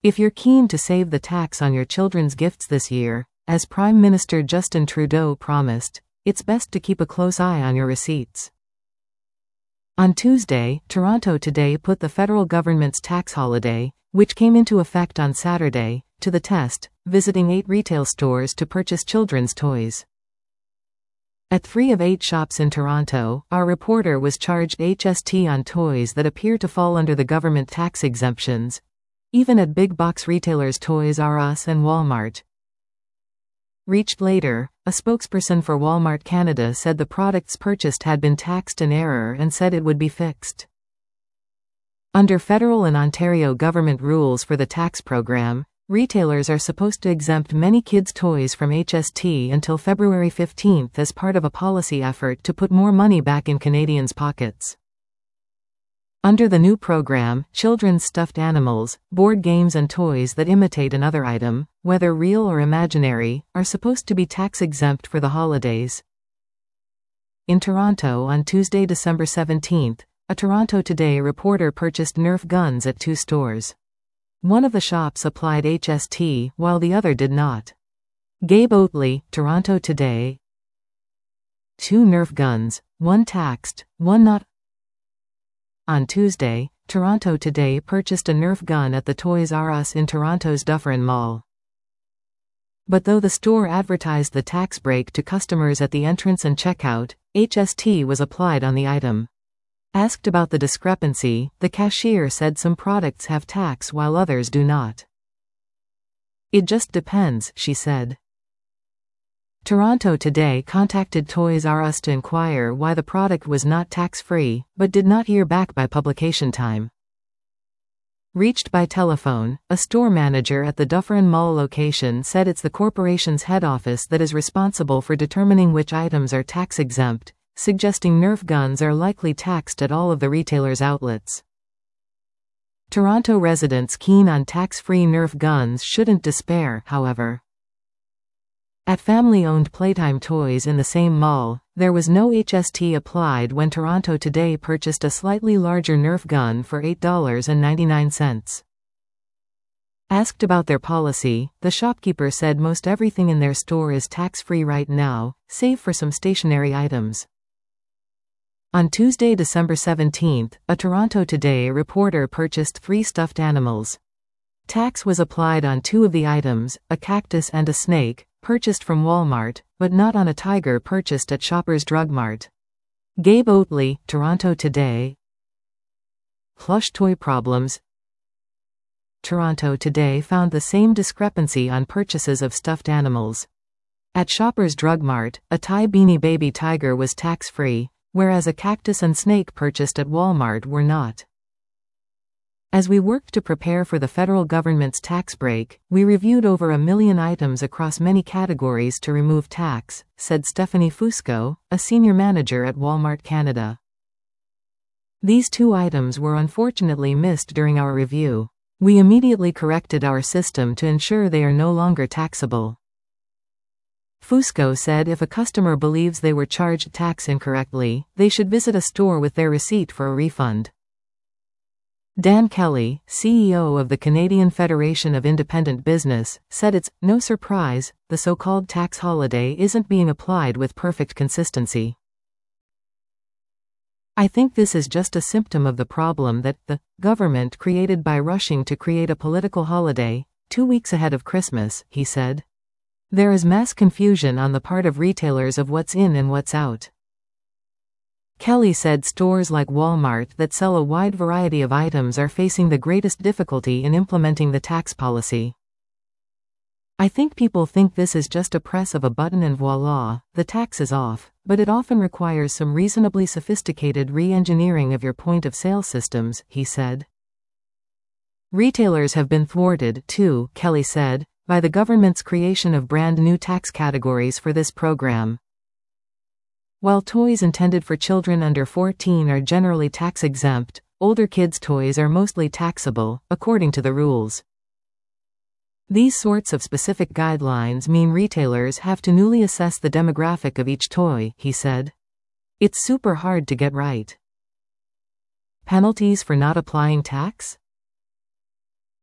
If you're keen to save the tax on your children's gifts this year, as Prime Minister Justin Trudeau promised, it's best to keep a close eye on your receipts. On Tuesday, Toronto Today put the federal government's tax holiday, which came into effect on Saturday, to the test, visiting 8 retail stores to purchase children's toys. At 3 of 8 shops in Toronto, our reporter was charged HST on toys that appear to fall under the government tax exemptions, even at big box retailers Toys R Us and Walmart. Reached later, a spokesperson for Walmart Canada said the products purchased had been taxed in error and said it would be fixed. Under federal and Ontario government rules for the tax program, retailers are supposed to exempt many kids' toys from HST until February 15 as part of a policy effort to put more money back in Canadians' pockets. Under the new program, children's stuffed animals, board games and toys that imitate another item, whether real or imaginary, are supposed to be tax-exempt for the holidays. In Toronto on Tuesday, December 17, a Toronto Today reporter purchased Nerf guns at 2 stores. One of the shops applied HST, while the other did not. Gabe Oatley, Toronto Today. 2 Nerf guns, one taxed, one not. On Tuesday, Toronto Today purchased a Nerf gun at the Toys R Us in Toronto's Dufferin Mall. But though the store advertised the tax break to customers at the entrance and checkout, HST was applied on the item. Asked about the discrepancy, the cashier said some products have tax while others do not. It just depends, she said. Toronto Today contacted Toys R Us to inquire why the product was not tax-free, but did not hear back by publication time. Reached by telephone, a store manager at the Dufferin Mall location said it's the corporation's head office that is responsible for determining which items are tax-exempt, suggesting Nerf guns are likely taxed at all of the retailer's outlets. Toronto residents keen on tax-free Nerf guns shouldn't despair, however. At family-owned Playtime Toys in the same mall, there was no HST applied when Toronto Today purchased a slightly larger Nerf gun for $8.99. Asked about their policy, the shopkeeper said most everything in their store is tax-free right now, save for some stationery items. On Tuesday, December 17, a Toronto Today reporter purchased 3 stuffed animals. Tax was applied on 2 of the items, a cactus and a snake, purchased from Walmart, but not on a tiger purchased at Shoppers Drug Mart. Gabe Oatley, Toronto Today. Plush toy problems. Toronto Today found the same discrepancy on purchases of stuffed animals. At Shoppers Drug Mart, a Thai Beanie Baby tiger was tax-free, whereas a cactus and snake purchased at Walmart were not. As we worked to prepare for the federal government's tax break, we reviewed over 1 million items across many categories to remove tax, said Stephanie Fusco, a senior manager at Walmart Canada. These 2 items were unfortunately missed during our review. We immediately corrected our system to ensure they are no longer taxable. Fusco said if a customer believes they were charged tax incorrectly, they should visit a store with their receipt for a refund. Dan Kelly, CEO of the Canadian Federation of Independent Business, said it's no surprise the so-called tax holiday isn't being applied with perfect consistency. I think this is just a symptom of the problem that the government created by rushing to create a political holiday 2 weeks ahead of Christmas, he said. There is mass confusion on the part of retailers of what's in and what's out. Kelly said stores like Walmart that sell a wide variety of items are facing the greatest difficulty in implementing the tax policy. I think people think this is just a press of a button and voila, the tax is off, but it often requires some reasonably sophisticated re-engineering of your point-of-sale systems, he said. Retailers have been thwarted, too, Kelly said, by the government's creation of brand new tax categories for this program. While toys intended for children under 14 are generally tax-exempt, older kids' toys are mostly taxable, according to the rules. These sorts of specific guidelines mean retailers have to newly assess the demographic of each toy, he said. It's super hard to get right. Penalties for not applying tax?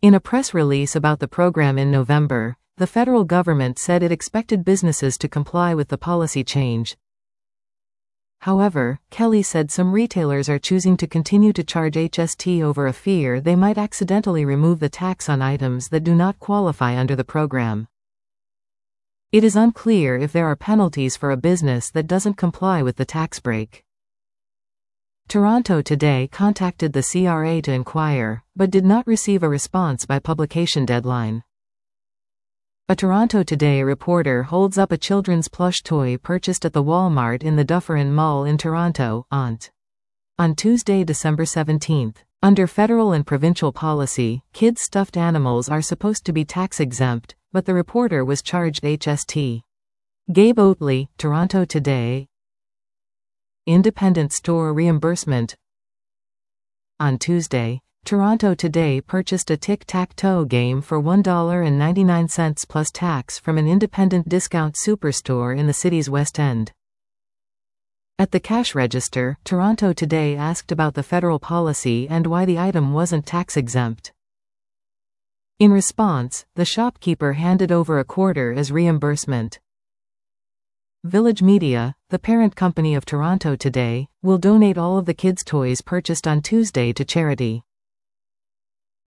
In a press release about the program in November, the federal government said it expected businesses to comply with the policy change. However, Kelly said some retailers are choosing to continue to charge HST over a fear they might accidentally remove the tax on items that do not qualify under the program. It is unclear if there are penalties for a business that doesn't comply with the tax break. Toronto Today contacted the CRA to inquire, but did not receive a response by publication deadline. A Toronto Today reporter holds up a children's plush toy purchased at the Walmart in the Dufferin Mall in Toronto, ONT. On Tuesday, December 17. Under federal and provincial policy, kids' stuffed animals are supposed to be tax-exempt, but the reporter was charged HST. Gabe Oatley, Toronto Today. Independent store reimbursement. On Tuesday, Toronto Today purchased a tic-tac-toe game for $1.99 plus tax from an independent discount superstore in the city's West End. At the cash register, Toronto Today asked about the federal policy and why the item wasn't tax-exempt. In response, the shopkeeper handed over a quarter as reimbursement. Village Media, the parent company of Toronto Today, will donate all of the kids' toys purchased on Tuesday to charity.